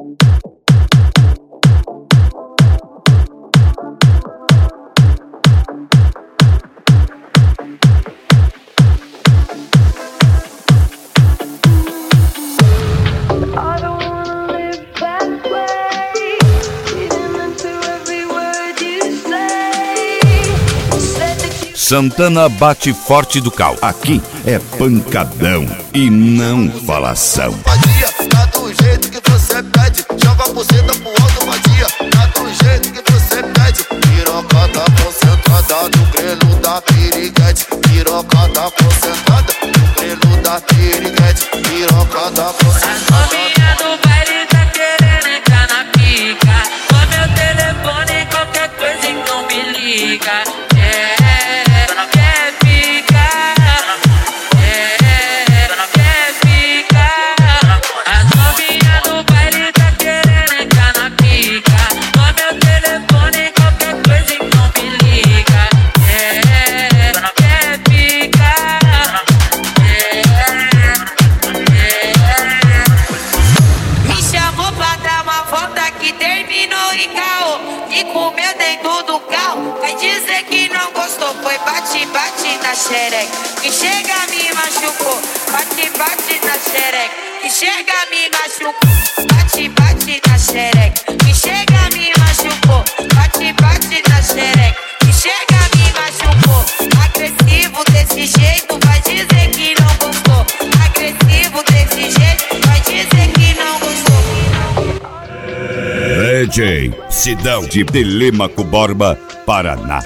Santana bate forte do cal. Aqui é pancadão e não falação. Madia, tá do jeito que você pede. Joga a buceta pro alto, Madia. Tá do jeito que você pede. Pirocada concentrada no grelo da piriguete. Pirocada concentrada no grelo da piriguete. Pirocada concentrada. A novinha do baile tá querendo entrar na pica. Ó meu telefone, qualquer coisa então me liga. Que chega me machucou, bate na xereca. Que chega me machucou, bate na xereca. Que chega me machucou, bate na xereca. Que chega me machucou, agressivo desse jeito, vai dizer que não gostou. Agressivo desse jeito, vai dizer que não gostou. DJ Sidão de Telêmaco Borba, Paraná.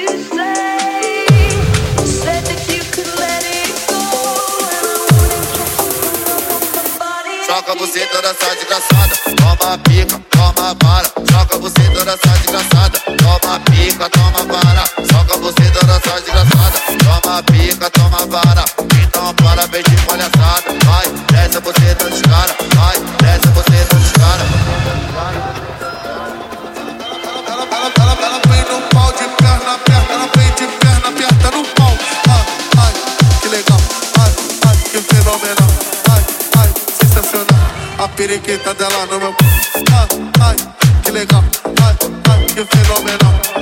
Joga você toda essa desgraçada, toma pica, toma bala. Joga você toda essa desgraçada, toma pica, toma bala. Joga você toda essa desgraçada, toma pica, toma bala. Então para, vem de palhaçada, vai, desce você dos cara, vai, desce você dos cara. Ela vem no pau de perna aperta, ela vem de perna aperta no pau. Ai, ai, que legal, ai, ai, que fenomenal. A periquita dela no meu. Ai, ai, que legal. Ai, ai, que fenomenal.